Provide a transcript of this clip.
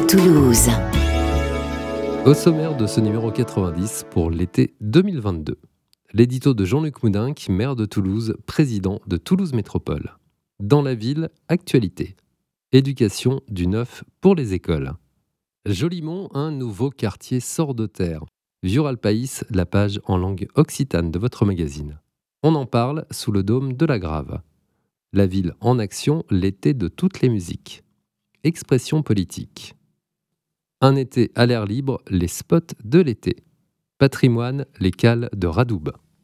Toulouse. Au sommaire de ce numéro 90 pour l'été 2022. L'édito de Jean-Luc Moudinque, maire de Toulouse, président de Toulouse Métropole. Dans la ville, actualité. Éducation du neuf pour les écoles. Jolimont, un nouveau quartier sort de terre. Vieux-Ralpaïs, la page en langue occitane de votre magazine. On en parle sous le dôme de la Grave. La ville en action, l'été de toutes les musiques. Expression politique. Un été à l'air libre, les spots de l'été. Patrimoine, les cales de Radoub.